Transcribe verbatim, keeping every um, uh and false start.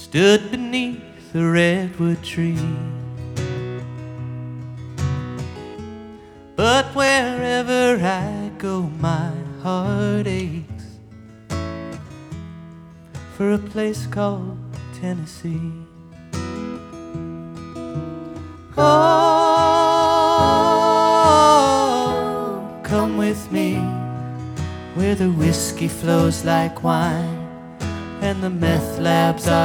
stood beneath the redwood tree. But wherever I go, my heart aches for a place called Tennessee. Oh, come with me where the whiskey flows like wine and the meth labs are